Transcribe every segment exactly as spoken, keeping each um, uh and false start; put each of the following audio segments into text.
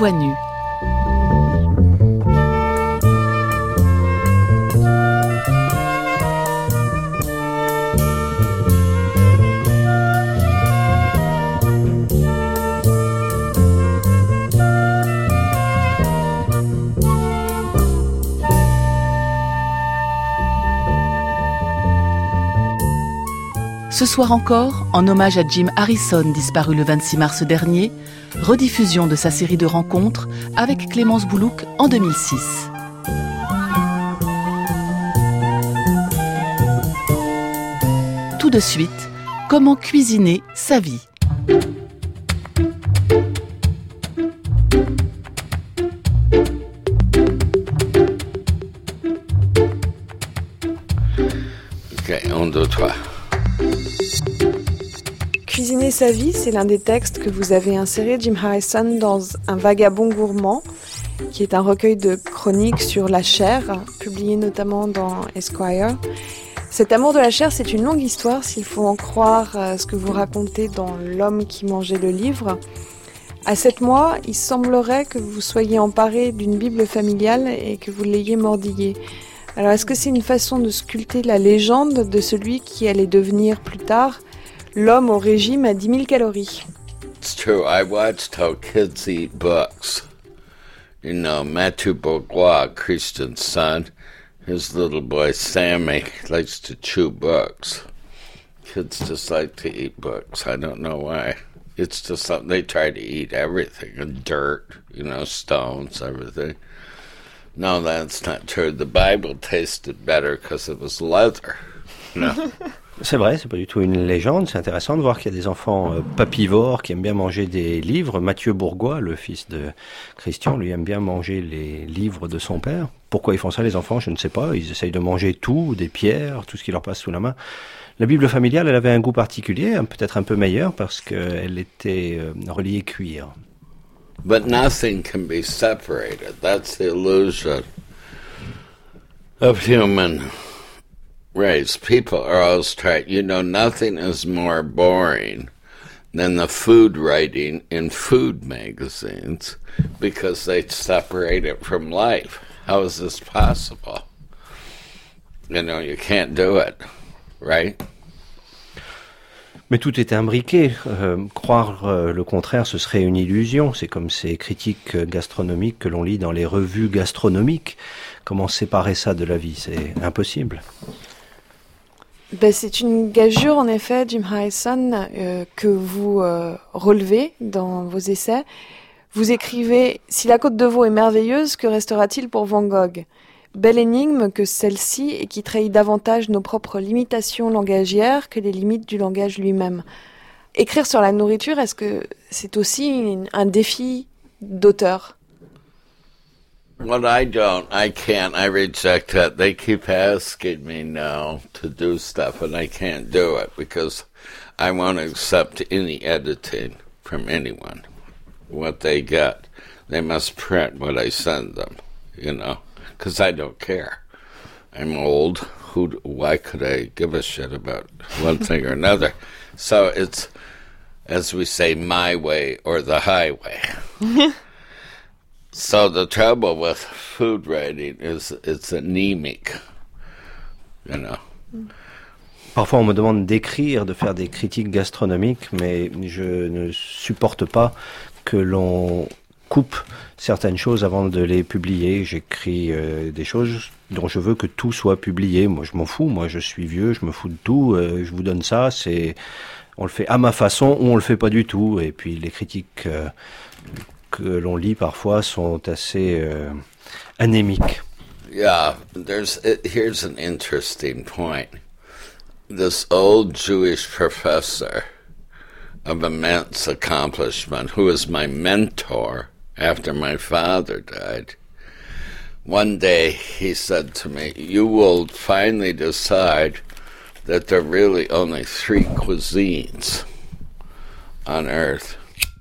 voix nue. Ce soir encore, en hommage à Jim Harrison, disparu le vingt-six mars dernier, rediffusion de sa série de rencontres avec Clémence Boulouk en deux mille six. Tout de suite, comment cuisiner sa vie. Ok, un, deux, trois. Cuisiner sa vie, c'est l'un des textes que vous avez inséré, Jim Harrison, dans Un vagabond gourmand, qui est un recueil de chroniques sur la chair, publié notamment dans Esquire. Cet amour de la chair, c'est une longue histoire, s'il faut en croire ce que vous racontez dans L'homme qui mangeait le livre. À sept mois, il semblerait que vous soyez emparé d'une Bible familiale et que vous l'ayez mordillée. Alors, est-ce que c'est une façon de sculpter la légende de celui qui allait devenir plus tard l'homme au régime à dix mille calories? It's true. I watched how kids eat books. You know, Mathieu Bourgois, Christian's son, his little boy Sammy likes to chew books. Kids just like to eat books. I don't know why. It's just something they try to eat everything, and dirt, you know, stones, everything. No, that's not true. The Bible tasted better because it was leather. No. C'est vrai, c'est pas du tout une légende. C'est intéressant de voir qu'il y a des enfants euh, papivores qui aiment bien manger des livres. Mathieu Bourgois, le fils de Christian, lui aime bien manger les livres de son père. Pourquoi ils font ça, les enfants, je ne sais pas. Ils essayent de manger tout, des pierres, tout ce qui leur passe sous la main. La Bible familiale, elle avait un goût particulier, peut-être un peu meilleur, parce qu'elle était euh, reliée cuir. But nothing can be separated. That's the illusion of human race. People are always trying, you know, nothing is more boring than the food writing in food magazines because they separate it from life. How is this possible? You know, you can't do it, right? Mais tout est imbriqué. Euh, croire euh, le contraire, ce serait une illusion. C'est comme ces critiques gastronomiques que l'on lit dans les revues gastronomiques. Comment séparer ça de la vie? C'est impossible. Ben, c'est une gageure, en effet, Jim Harrison, euh, que vous euh, relevez dans vos essais. Vous écrivez « Si la côte de veau est merveilleuse, que restera-t-il pour Van Gogh ?» Belle énigme que celle-ci, et qui trahit davantage nos propres limitations langagières que les limites du langage lui-même. Écrire sur la nourriture, est-ce que c'est aussi une, un défi d'auteur? Well, I don't. I can't. I reject that. They keep asking me now to do stuff, and I can't do it because I won't accept any editing from anyone. What they get, they must print what I send them, you know, because I don't care. I'm old. Who? Why could I give a shit about one thing or another? So it's, as we say, my way or the highway. So the trouble with food writing is it's anemic, you know. Parfois on me demande d'écrire, de faire des critiques gastronomiques, mais je ne supporte pas que l'on coupe certaines choses avant de les publier. J'écris euh, des choses dont je veux que tout soit publié. Moi je m'en fous, moi je suis vieux, je me fous de tout, euh, je vous donne ça, c'est on le fait à ma façon ou on le fait pas du tout. Et puis les critiques euh, que l'on lit parfois sont assez euh, anémiques. Yeah, there's it, here's an interesting point. This old Jewish professor of immense accomplishment, who was my mentor after my father died, one day he said to me, "You will finally decide that there are really only three cuisines on earth.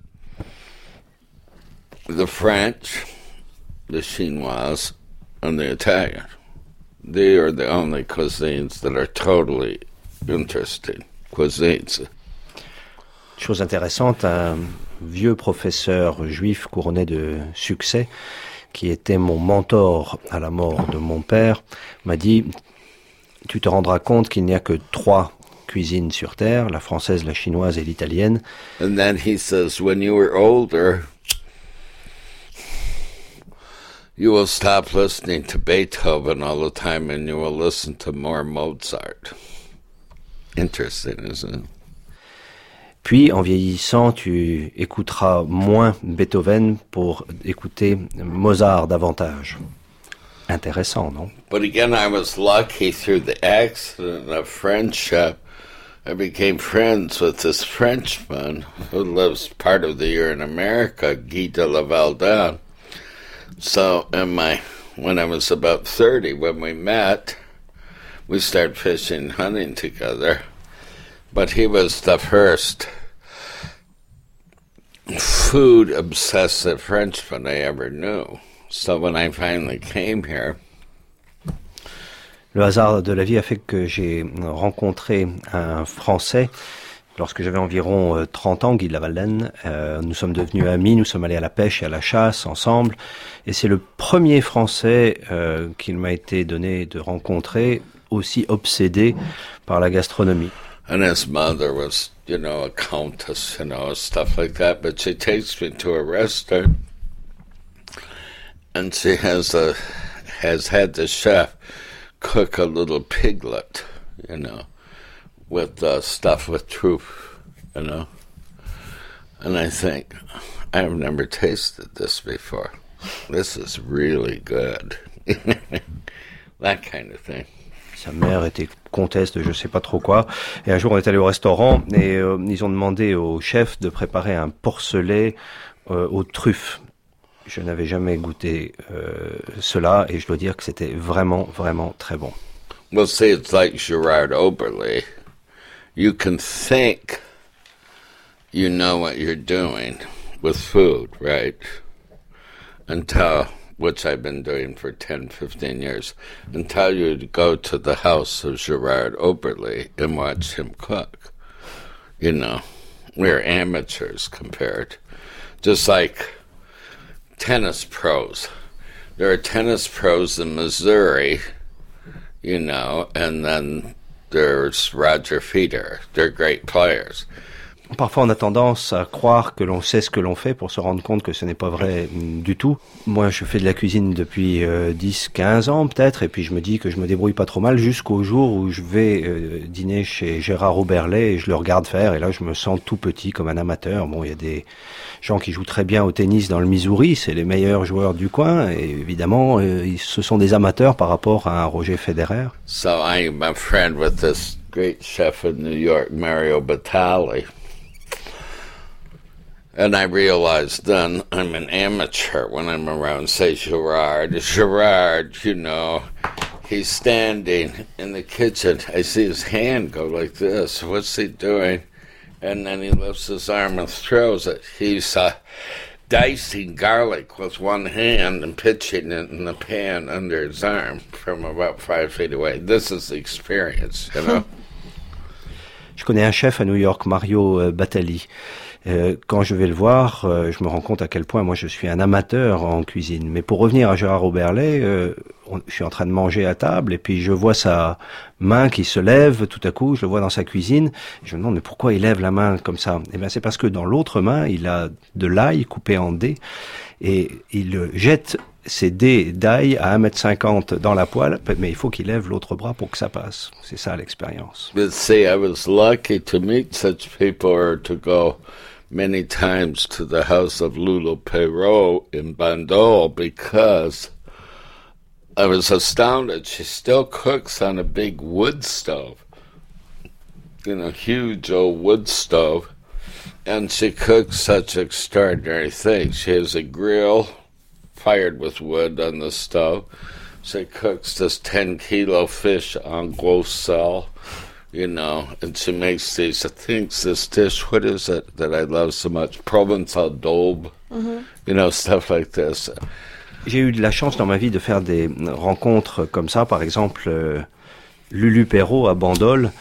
The French, the Chinois, and the Italian. They are the only cuisines that are totally interesting cuisines." Chose intéressante, un vieux professeur juif couronné de succès, qui était mon mentor à la mort de mon père, m'a dit « Tu te rendras compte qu'il n'y a que trois cuisines sur Terre, la française, la chinoise et l'italienne. » And then he says, when you were older, you will stop listening to Beethoven all the time and you will listen to more Mozart. Interesting, isn't it? Puis, en vieillissant, tu écouteras moins Beethoven pour écouter Mozart davantage. Intéressant, non? But again, I was lucky through the accident of friendship. I became friends with this Frenchman who lives part of the year in America, Guy de la Valdan. So, in my, when I was about thirty, when we met, we started fishing and hunting together. But he was the first food-obsessive Frenchman I ever knew. So when I finally came here, le hasard de la vie a fait que j'ai rencontré un Français lorsque j'avais environ trente ans, Guy de la Valden. Euh, nous sommes devenus amis, nous sommes allés à la pêche et à la chasse ensemble. Et c'est le premier Français euh, qu'il m'a été donné de rencontrer aussi obsédé par la gastronomie. And his mother was, you know, a countess, you know, stuff like that. But she takes me to a restaurant, and she has a has had the chef cook a little piglet, you know, with uh, stuff with truth, you know. And I think, I've never tasted this before. This is really good. That kind of thing. Sa mère était comtesse de je sais pas trop quoi. Et un jour, on est allé au restaurant et euh, ils ont demandé au chef de préparer un porcelet euh, aux truffes. Je n'avais jamais goûté euh, cela et je dois dire que c'était vraiment, vraiment très bon. Well, see, it's like Gerard Oberle. You can think you know what you're doing with food, right? Until... which I've been doing for ten, fifteen years, until you go to the house of Gerard Oberle and watch him cook. You know, we're amateurs compared. Just like tennis pros. There are tennis pros in Missouri, you know, and then there's Roger Federer. They're great players. Parfois, on a tendance à croire que l'on sait ce que l'on fait pour se rendre compte que ce n'est pas vrai du tout. Moi, je fais de la cuisine depuis euh, dix, quinze ans peut-être, et puis je me dis que je me débrouille pas trop mal jusqu'au jour où je vais euh, dîner chez Gérard Oberle et je le regarde faire, et là, je me sens tout petit comme un amateur. Bon, il y a des gens qui jouent très bien au tennis dans le Missouri, c'est les meilleurs joueurs du coin, et évidemment, euh, ce sont des amateurs par rapport à un Roger Federer. So I'm a friend with this great chef in New York, Mario Batali. And I realized then I'm an amateur when I'm around, say, Gerard. Gerard, you know, he's standing in the kitchen. I see his hand go like this. What's he doing? And then he lifts his arm and throws it. He's uh, dicing garlic with one hand and pitching it in the pan under his arm from about five feet away. This is the experience, you know. Je connais un chef à New York, Mario Batali. Euh, quand je vais le voir, euh, je me rends compte à quel point moi je suis un amateur en cuisine. Mais pour revenir à Gérard Oberle, euh, on, je suis en train de manger à table et puis je vois sa main qui se lève tout à coup, je le vois dans sa cuisine. Je me demande mais pourquoi il lève la main comme ça? Eh bien c'est parce que dans l'autre main, il a de l'ail coupé en dés et il jette ces dés d'ail à un mètre cinquante dans la poêle, mais il faut qu'il lève l'autre bras pour que ça passe. C'est ça l'expérience. But see, I was lucky to meet such people or to go many times to the house of Lulu Perrault in Bandol because I was astounded. She still cooks on a big wood stove, you know, huge old wood stove, and she cooks such extraordinary things. She has a grill fired with wood on the stove. She cooks this ten kilo fish en gros sel, you know, and she makes these, I think this dish, what is it that I love so much? Provençal daube, mm-hmm. You know, stuff like this. J'ai eu de la chance dans ma vie de faire des rencontres comme ça, par exemple, euh, Lulu Perrault à Bandol.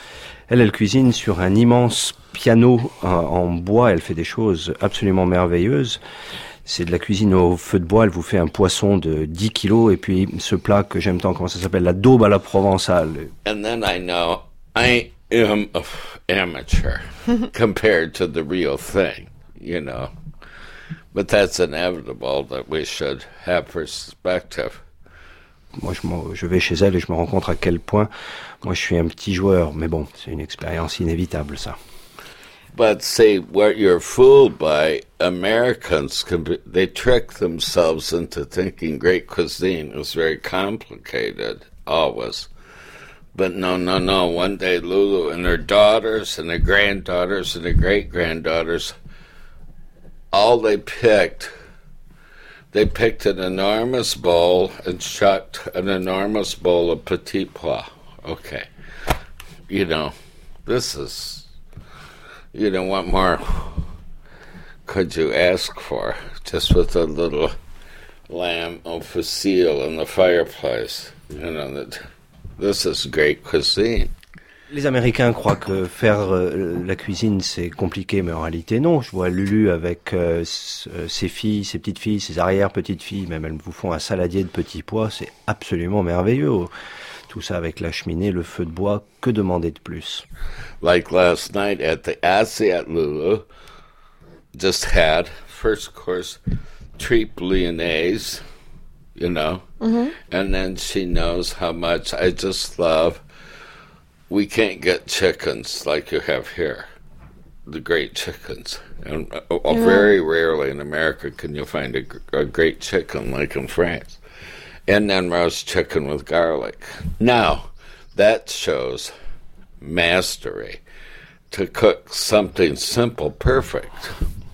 Elle, elle cuisine sur un immense piano en, en bois. Elle fait des choses absolument merveilleuses. C'est de la cuisine au feu de bois. Elle vous fait un poisson de dix kilos. Et puis ce plat que j'aime tant, comment ça s'appelle? La daube à la provençale. And then I know I am an amateur compared to the real thing, you know. But that's inevitable that we should have perspective. Moi, je, je vais chez elle et je me rends compte à quel point moi je suis un petit joueur. Mais bon, c'est une expérience inévitable, ça. But see, what you're fooled by, Americans, can be, they trick themselves into thinking great cuisine is very complicated, always. But no, no, no. One day Lulu and her daughters and her granddaughters and her great-granddaughters, all they picked, they picked an enormous bowl and chucked an enormous bowl of petit pois. Okay. You know, this is, you know, what more could you ask for? Just with a little lamb officiel in the fireplace. You know, that this is great cuisine. Les Américains croient que faire euh, la cuisine c'est compliqué, mais en réalité non. Je vois Lulu avec euh, ses filles, ses petites filles, ses arrière-petites filles, même elles vous font un saladier de petits pois, c'est absolument merveilleux. Tout ça avec la cheminée, le feu de bois, que demander de plus? Like last night at the Asiat, Lulu just had first course tripe lyonnaise, you know, mm-hmm. and then she knows how much I just love. We can't get chickens like you have here, the great chickens. And uh, yeah. Very rarely in America can you find a, a great chicken like in France. And then roast chicken with garlic. Now, that shows mastery to cook something simple, perfect.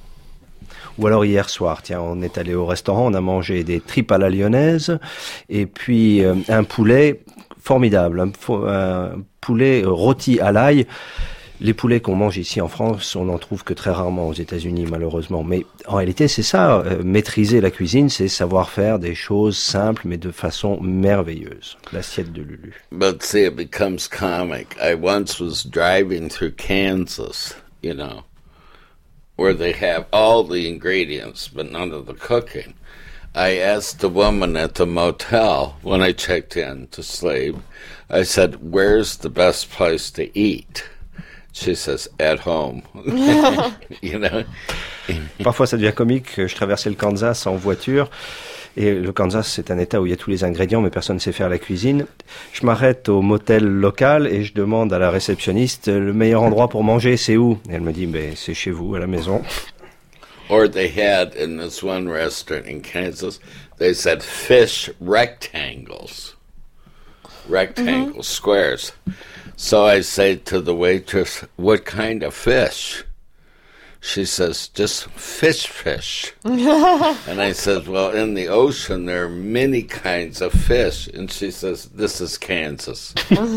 Ou alors hier soir, tiens, on est allé au restaurant, on a mangé des tripes à la lyonnaise et puis euh, un poulet formidable, un, un poulet rôti à l'ail. Les poulets qu'on mange ici en France, on n'en trouve que très rarement aux États-Unis, malheureusement. Mais en réalité, c'est ça, euh, maîtriser la cuisine, c'est savoir faire des choses simples, mais de façon merveilleuse. L'assiette de Lulu. But see, it becomes comic. I once was driving through Kansas, you know, where they have all the ingredients, but none of the cooking. I asked the woman at the motel when I checked in to sleep, I said, where's the best place to eat? She says, at home. You know? Parfois, ça devient comique. Je traversais le Kansas en voiture. Et le Kansas, c'est un état où il y a tous les ingrédients, mais personne ne sait faire la cuisine. Je m'arrête au motel local et je demande à la réceptionniste, le meilleur endroit pour manger, c'est où? Et elle me dit, ben, c'est chez vous, à la maison. Or they had, in this one restaurant in Kansas, they said fish rectangles. Rectangles, mm-hmm. Squares. So I say to the waitress, what kind of fish? She says, just fish fish. And I said, well, in the ocean, there are many kinds of fish. And she says, this is Kansas.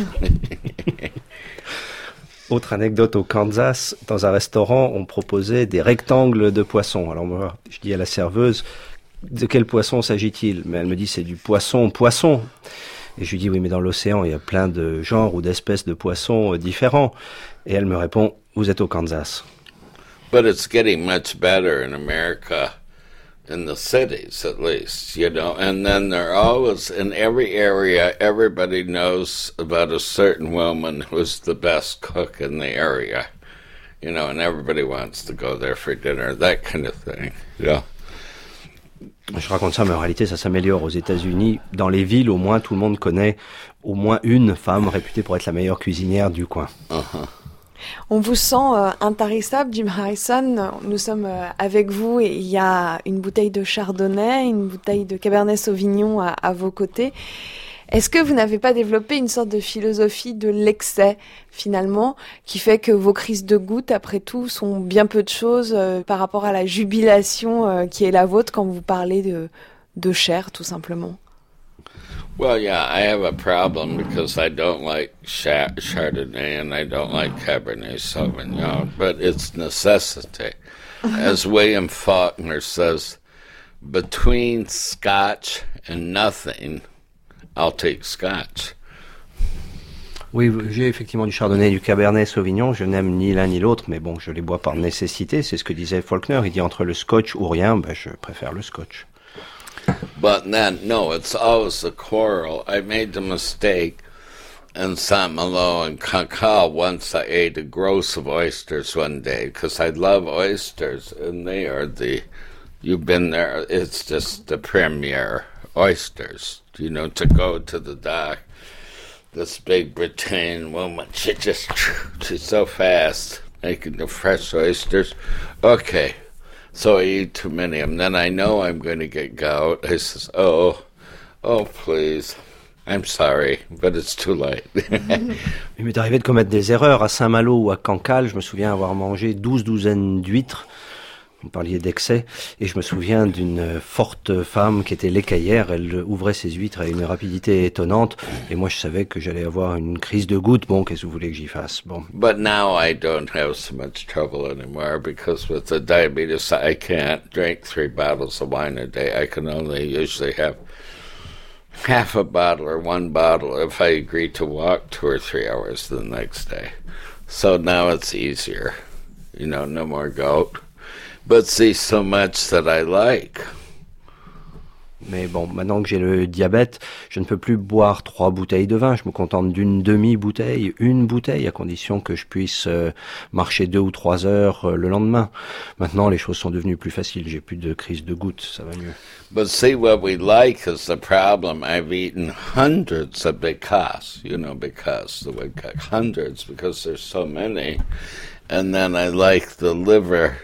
Autre anecdote au Kansas, dans un restaurant, on proposait des rectangles de poisson. Alors moi, je dis à la serveuse, de quel poisson s'agit-il? Mais elle me dit, c'est du poisson, poisson. Et je lui dis, oui, mais dans l'océan, il y a plein de genres ou d'espèces de poissons différents. Et elle me répond, vous êtes au Kansas. But it's getting much better in America, in the cities at least, you know. And then there always, in every area, everybody knows about a certain woman who's the best cook in the area, you know, and everybody wants to go there for dinner, that kind of thing, you know. Je raconte ça, mais en réalité, ça s'améliore aux États-Unis. Dans les villes, au moins, tout le monde connaît au moins une femme réputée pour être la meilleure cuisinière du coin. Uh-huh. On vous sent euh, intarissable, Jim Harrison. Nous sommes euh, avec vous et il y a une bouteille de Chardonnay, une bouteille de Cabernet Sauvignon à, à vos côtés. Est-ce que vous n'avez pas développé une sorte de philosophie de l'excès, finalement, qui fait que vos crises de goutte, après tout, sont bien peu de choses euh, par rapport à la jubilation euh, qui est la vôtre quand vous parlez de, de chair, tout simplement? Well, yeah, I have a problem because I don't like Char- Chardonnay and I don't like Cabernet Sauvignon, but it's necessity. As William Faulkner says, between Scotch and nothing, I'll take Scotch. Oui, j'ai effectivement du chardonnay et du cabernet sauvignon. Je n'aime ni l'un ni l'autre, mais bon, je les bois par nécessité. C'est ce que disait Faulkner. Il dit entre le scotch ou rien, ben, je préfère le scotch. But then, no, it's always a quarrel. I made the mistake in Saint Malo and Cancale once. I ate a gross of oysters one day because I love oysters, and they are the, you've been there, it's just the premier oysters. You know, to go to the dock, this big Britannian woman, she just, she's so fast making the fresh oysters. Okay. So I eat too many of them. Then I know I'm going to get gout. I says, oh, oh, please. I'm sorry, but it's too late. Il m'est arrivé de commettre des erreurs. À Saint-Malo ou à Cancale, je me souviens avoir mangé douze douzaines d'huîtres. Vous parliez d'excès. Et je me souviens d'une forte femme qui était l'écaillère. Elle ouvrait ses huîtres à une rapidité étonnante. Et moi, je savais que j'allais avoir une crise de goutte. Bon, qu'est-ce que vous voulez que j'y fasse? Bon. But now I don't have so much trouble anymore because with the diabetes, I can't drink three bottles of wine a day. I can only usually have half a bottle or one bottle if I agree to walk two or three hours the next day. So now it's easier. You know, no more gout. But see so much that I like. Mais bon, maintenant que j'ai le diabète, je ne peux plus boire trois bouteilles de vin. Je me contente d'une demi-bouteille, une bouteille, à condition que je puisse euh, marcher deux ou trois heures euh, le lendemain. Maintenant, les choses sont devenues plus faciles. J'ai plus de crise de goutte, ça va mieux. But see, what we like is the problem. I've eaten hundreds of Bécasse, you know, Bécasse, the woodcock, hundreds, because there's so many. And then I like the liver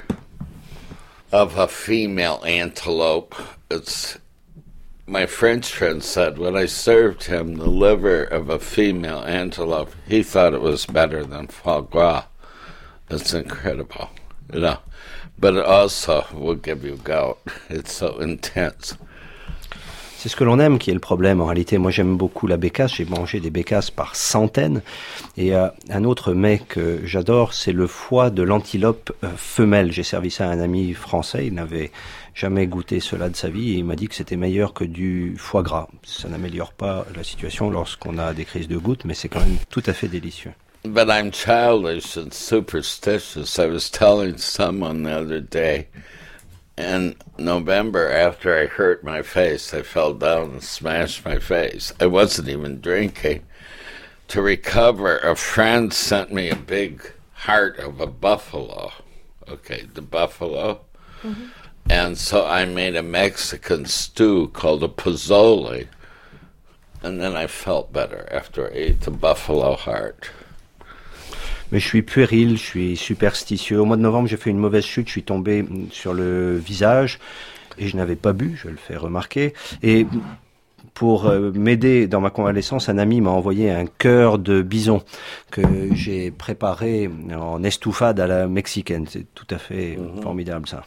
of a female antelope. It's, my French friend said when I served him the liver of a female antelope, he thought it was better than foie gras. It's incredible, you know. But it also will give you gout. It's so intense. C'est ce que l'on aime qui est le problème. En réalité, moi j'aime beaucoup la bécasse. J'ai mangé des bécasses par centaines. Et euh, un autre mets que j'adore, c'est le foie de l'antilope euh, femelle. J'ai servi ça à un ami français. Il n'avait jamais goûté cela de sa vie et il m'a dit que c'était meilleur que du foie gras. Ça n'améliore pas la situation lorsqu'on a des crises de goutte, mais c'est quand même tout à fait délicieux. But I'm childish and superstitious. I was telling someone the other day, in November, after I hurt my face, I fell down and smashed my face. I wasn't even drinking. To recover, a friend sent me a big heart of a buffalo. Okay, the buffalo. Mm-hmm. And so I made a Mexican stew called a pozole. And then I felt better after I ate the buffalo heart. Mais je suis puéril, je suis superstitieux. Au mois de novembre, j'ai fait une mauvaise chute, je suis tombé sur le visage et je n'avais pas bu, je le fais remarquer. Et pour euh, m'aider dans ma convalescence, un ami m'a envoyé un cœur de bison que j'ai préparé en estouffade à la mexicaine. C'est tout à fait mm-hmm. formidable ça.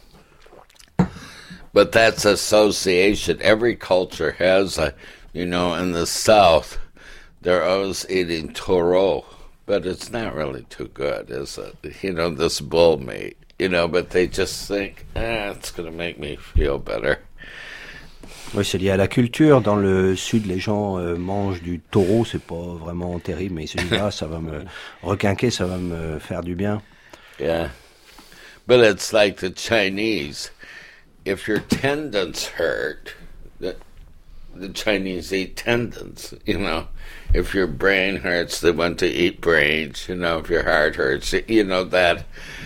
But that's association. Every culture has a, you know, in the South, they're always eating taureau. But it's not really too good, is it? You know, this bull meat, you know, but they just think, eh, it's going to make me feel better. Oui, c'est lié à la culture. Dans le sud, les gens euh, mangent du taureau, c'est pas vraiment terrible, mais celui-là, ça va me requinquer, ça va me faire du bien. Yeah. But it's like the Chinese. If your tendons hurt, the, the Chinese eat tendons, you know. If your brain hurts, they want to eat brains. You know, if your heart hurts, you know, that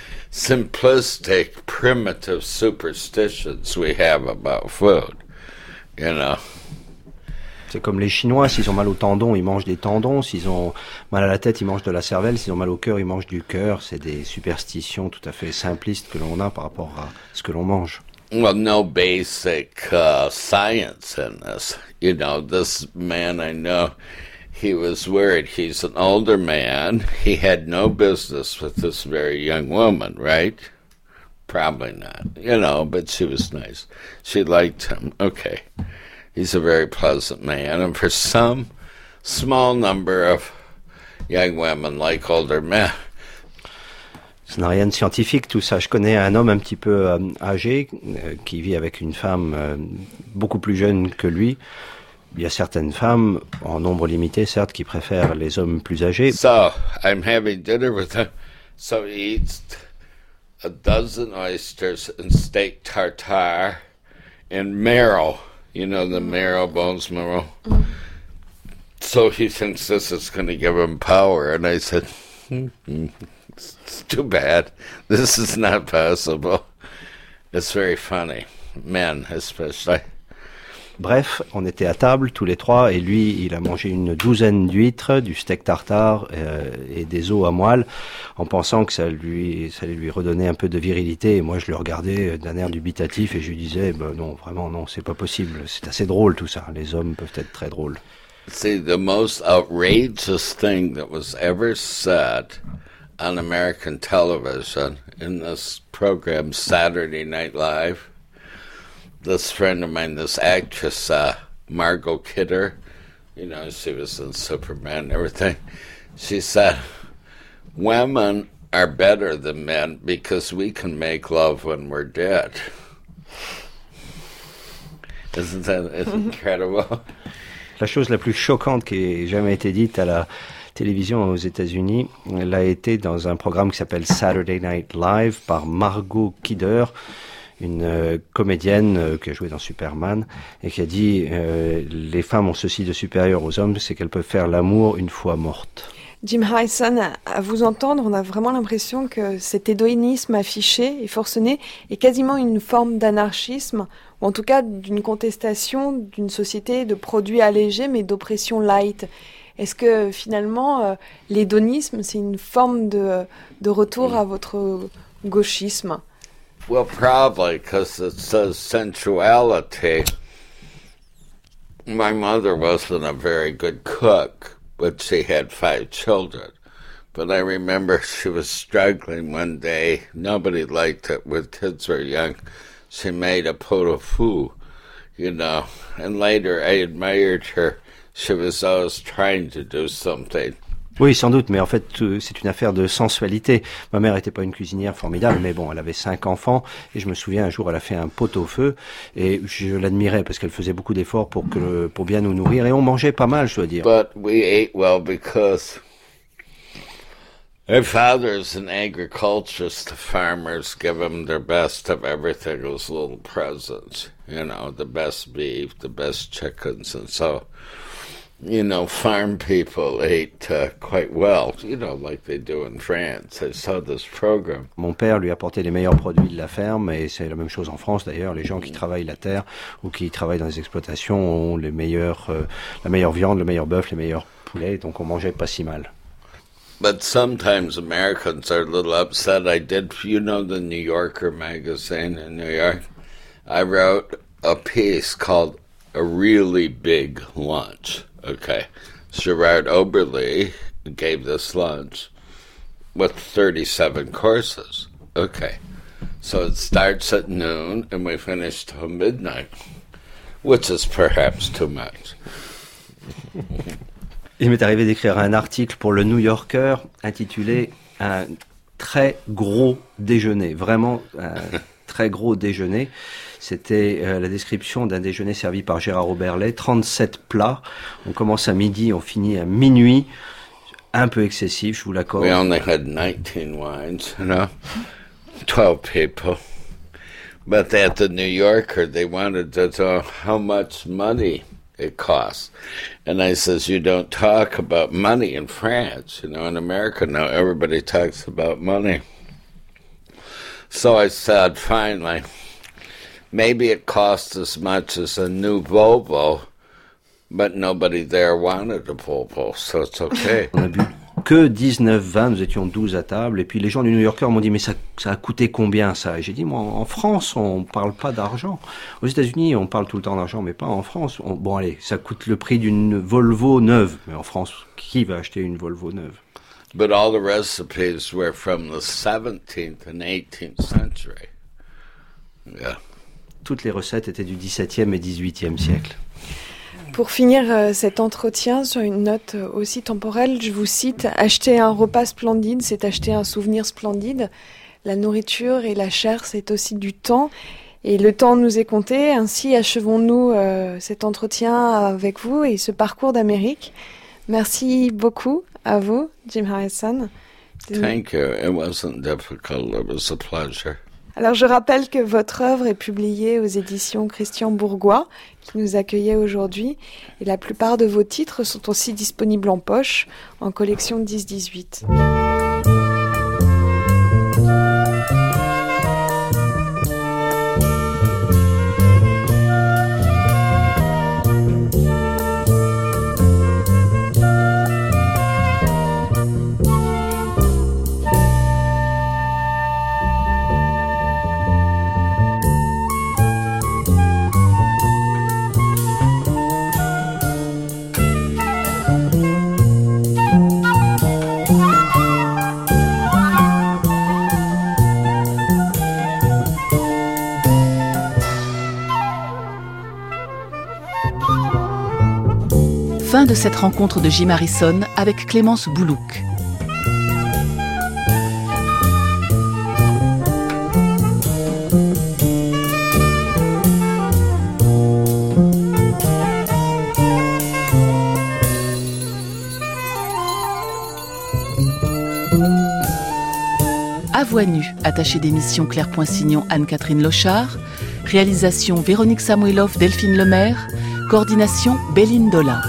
simplistic, primitive superstitions we have about food, you know. C'est comme les Chinois, s'ils ont mal au tendon, ils mangent des tendons. S'ils ont mal à la tête, ils mangent de la cervelle. S'ils ont mal au cœur, ils mangent du cœur. C'est des superstitions tout à fait simplistes que l'on a par rapport à ce que l'on mange. Well, no basic uh, science in this. You know, this man I know, he was worried. He's an older man. He had no business with this very young woman, right? Probably not, you know, but she was nice. She liked him. Okay. He's a very pleasant man. And for some small number of young women like older men, ça n'a rien de scientifique tout ça. Je connais un homme un petit peu euh, âgé euh, qui vit avec une femme euh, beaucoup plus jeune que lui. il y a certaines femmes, en nombre limité certes, qui préfèrent les hommes plus âgés. So, I'm having dinner with him. So he eats a dozen oysters and steak tartare and marrow. You know, the marrow, bones marrow. Mm. So he thinks this is going to give him power. And I said, mm-hmm. It's too bad. This is not possible. It's very funny. Men, especially. Bref, on était à table tous les trois et lui, il a mangé une douzaine d'huîtres, du steak tartare euh, et des os à moelle en pensant que ça lui, ça allait lui redonner un peu de virilité. Et moi, je le regardais d'un air dubitatif et je lui disais, bah, non, vraiment, non, c'est pas possible. C'est assez drôle tout ça. Les hommes peuvent être très drôles. See, the most outrageous thing that was ever said on American television in this program, Saturday Night Live, this friend of mine, this actress, uh, Margot Kidder, you know, she was in Superman and everything. She said, women are better than men because we can make love when we're dead. Isn't that incredible? La chose la plus choquante qui ait jamais été dite à la télévision aux États-Unis, elle a été dans un programme qui s'appelle Saturday Night Live par Margot Kidder, une euh, comédienne euh, qui a joué dans Superman et qui a dit euh, les femmes ont ceci de supérieur aux hommes, c'est qu'elles peuvent faire l'amour une fois mortes. Jim Harrison, à vous entendre, on a vraiment l'impression que cet hédonisme affiché et forcené est quasiment une forme d'anarchisme, ou en tout cas d'une contestation d'une société de produits allégés mais d'oppression light. Est-ce que finalement euh, l'hédonisme c'est une forme de, de retour à votre gauchisme? Well, probably, because it says sensuality. My mother wasn't a very good cook, but she had five children. But I remember she was struggling one day. Nobody liked it when kids were young. She made a pot au feu, you know. And later I admired her. She was always trying to do something. Oui, sans doute, mais en fait, c'est une affaire de sensualité. Ma mère n'était pas une cuisinière formidable, mais bon, elle avait cinq enfants, et je me souviens, un jour, elle a fait un pot-au-feu, et je l'admirais parce qu'elle faisait beaucoup d'efforts pour que, pour bien nous nourrir, et on mangeait pas mal, je dois dire. But we ate well because her father's an agriculturist. The farmers give them their best of everything, those little presents, you know, the best beef, the best chickens, and so... You know, farm people ate uh, quite well, you know, like they do in France. I saw this program. Mon père lui apportait les meilleurs produits de la ferme, et c'est la même chose en France d'ailleurs. Les gens qui travaillent la terre ou qui travaillent dans les exploitations ont les meilleurs, euh, la meilleure viande, le meilleur bœuf, les meilleurs poulets, donc on mangeait pas si mal. But sometimes Americans are a little upset. I did, you know, the New Yorker magazine in New York. I wrote a piece called A Really Big Lunch. Okay, Gerard Oberle gave this lunch with thirty-seven courses. Okay, so it starts at noon and we finish till midnight, which is perhaps too much. Il m'est arrivé d'écrire un article pour le New Yorker intitulé « Un très gros déjeuner », vraiment un très gros déjeuner. C'était euh, la description d'un déjeuner servi par Gérard Oberle, trente-sept plats. On commence à midi, on finit à minuit. Un peu excessif, je vous l'accorde. We only had nineteen wines, you know, twelve people. But at the New Yorker, they wanted to know how much money it costs. And I says, you don't talk about money in France. You know, in America now, everybody talks about money. So I said, finally, maybe it costs as much as a new Volvo, but nobody there wanted a Volvo, so it's okay. On a bu que dix-neuf vins, nous étions douze à table, et puis les gens du New Yorker m'ont dit, mais ça, ça a coûté combien ça? Et j'ai dit, moi, en France, on parle pas d'argent. Aux États-Unis, on parle tout le temps d'argent, mais pas en France. On, bon, allez, ça coûte le prix d'une Volvo neuve. Mais en France, qui va acheter une Volvo neuve? But all the recipes were from the seventeenth and eighteenth century. Yeah. Toutes les recettes étaient du dix-septième et dix-huitième siècle. Pour finir euh, cet entretien sur une note aussi temporelle, je vous cite « Acheter un repas splendide, c'est acheter un souvenir splendide. La nourriture et la chair, c'est aussi du temps. Et le temps nous est compté, ainsi achevons-nous euh, cet entretien avec vous et ce parcours d'Amérique. Merci beaucoup à vous, Jim Harrison. Thank you. It wasn't difficult. It was a pleasure. Alors je rappelle que votre œuvre est publiée aux éditions Christian Bourgois, qui nous accueillait aujourd'hui, et la plupart de vos titres sont aussi disponibles en poche, en collection dix dix-huit. Fin de cette rencontre de Jim Harrison avec Clémence Boulouc. À voix nue, attachée d'émission Claire Poinsignon, Anne-Catherine Lochard, réalisation Véronique Samuilov, Delphine Lemaire, coordination Béline Dola.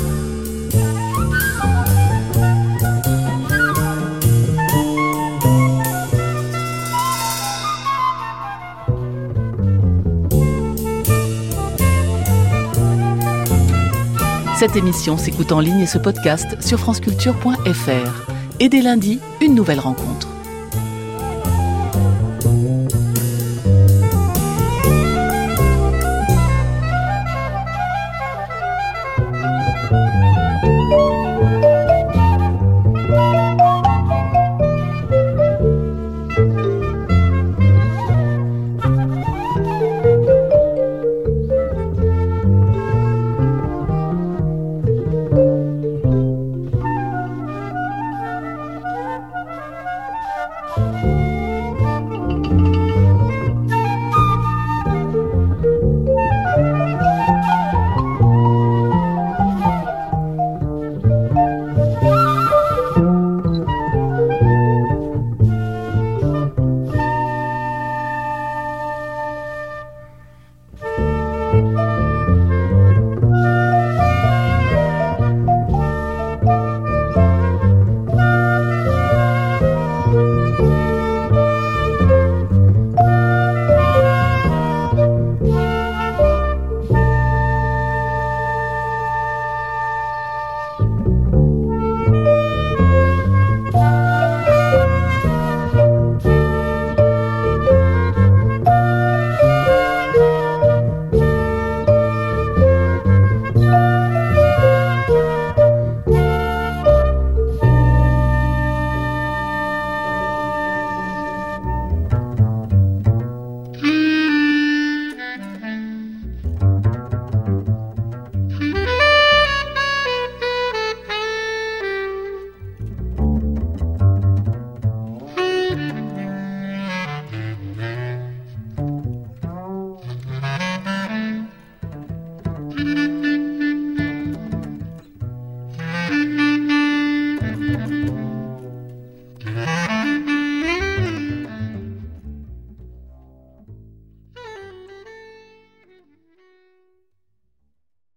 Cette émission s'écoute en ligne et se podcast sur franceculture point f r. Et dès lundi, une nouvelle rencontre.